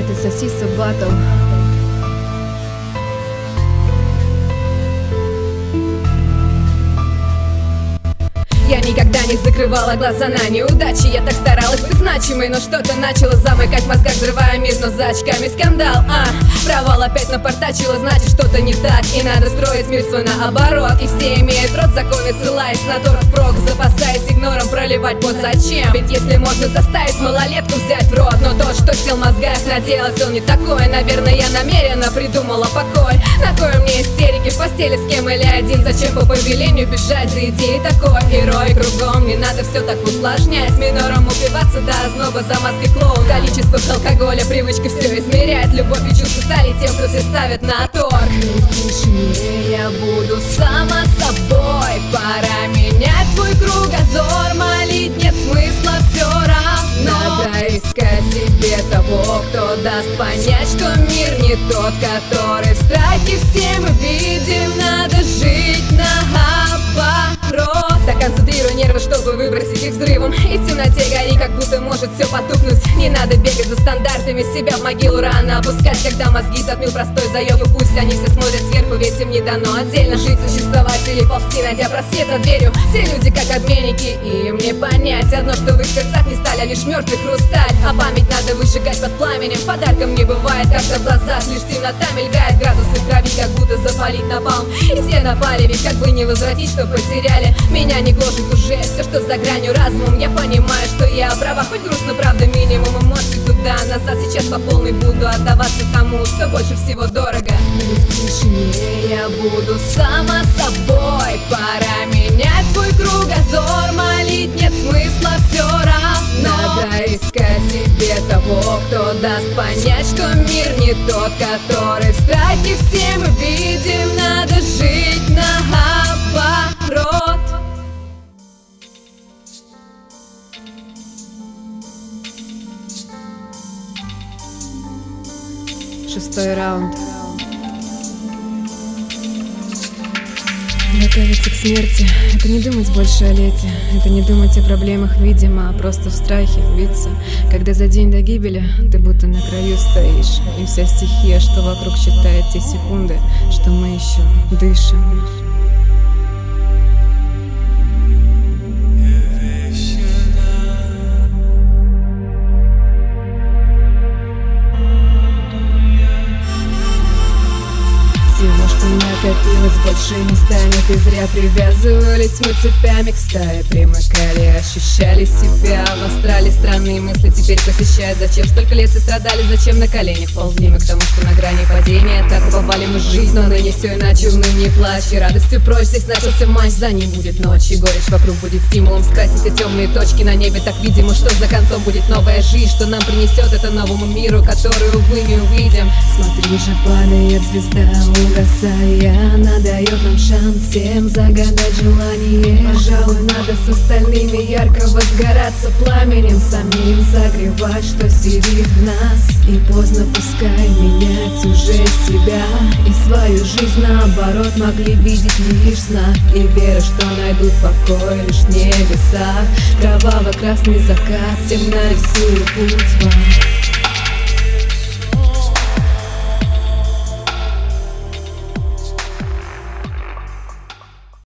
Это Сосиса Батл. Я никогда не закрывала глаза на неудачи. Я так старалась быть значимой, но что-то начало замыкать в мозгах, взрывая мир, но за очками скандал. Провал опять напортачила, значит что-то не так, и надо строить мир свой наоборот. И все имеют рот, законы ссылаясь на торг прок, запасаясь игнором, проливать пот зачем? Ведь если можно заставить малолетку взять в рот, но тот, что сел в мозгах, надеялся он не такой. Наверное, я намеренно придумала покой. На кой мне истерики в постели с кем или один? Зачем по повелению бежать за идеей такой? Герой кругом, не надо все так усложнять. С минором упиваться до озноба за маской клоун. Количество алкоголя, привычка все измерять. Любовь и чувства стали тем, кто все ставит на торг. В тишине я буду сама собой. Пора менять свой кругозор. Молить нет смысла, все равно. Надо искать себе того, кто даст понять, что мир не тот, который в страхе все мы видим. Надо жить наоборот. Так концентрируй нервы, чтобы выбросить их взрывом. И в темноте гори, как будто может все потухнуть. Не надо бегать за стандартами, себя в могилу рано опускать. Когда мозги затмил простой заеб, и пусть они все смотрят сверху, ведь им не дано отдельно жить, существовать или ползти, найдя просвет за дверью. Все люди как обменники, и им не понять одно, что в их сердцах не сталь, а лишь мертвый хрусталь. А память надо выжигать под пламенем. Подарком не бывает, как-то в глазах лишь темнота мелькает. Градусы в крови, как будто запалить напалм. И все напали, ведь как бы не возвратить, что потеряли. Меня не гложет уже все, что за гранью разумом. Я понимаю, что я права, хоть грустно, правда, минимум эмоций туда-назад. Сейчас по полной буду отдаваться тому, что больше всего дорого. В тишине я буду сама собой. Пора менять свой кругозор. Молить нет смысла, все равно. Надо искать себе того, кто даст понять, что мир не тот, который в страхе все мы видим. Надо жить наоборот. Шестой раунд. Готовиться к смерти — это не думать больше о лете. Это не думать о проблемах, видимо, а просто в страхе биться. Когда за день до гибели ты будто на краю стоишь, и вся стихия, что вокруг, считает те секунды, что мы еще дышим. Всего, что накопилось, больше не станет. И зря привязывались мы цепями к стае. Примыкали, ощущали себя в астрале. Странные мысли теперь посещают. Зачем столько лет и страдали, зачем на коленях ползли мы к тому, что на грани падения. Так попали мы в жизнь, но ныне все иначе. Уныние, плачь и радостью прочь. Здесь начался матч, за ним будет ночь. И горечь вокруг будет стимулом скрасить все темные точки на небе. Так видимо, что за концом будет новая жизнь. Что нам принесет это новому миру, который, увы, не увидим. Смотри же, падает звезда, угасая. Она дает нам шанс всем загадать желание. Пожалуй, надо с остальными ярко возгораться пламенем, самим согревать, что сидит в нас. И поздно, пускай менять уже себя и свою жизнь наоборот. Могли видеть не лишь сна и вера, что найдут покой лишь в небесах. Кроваво-красный закат всем нарисует путь вам.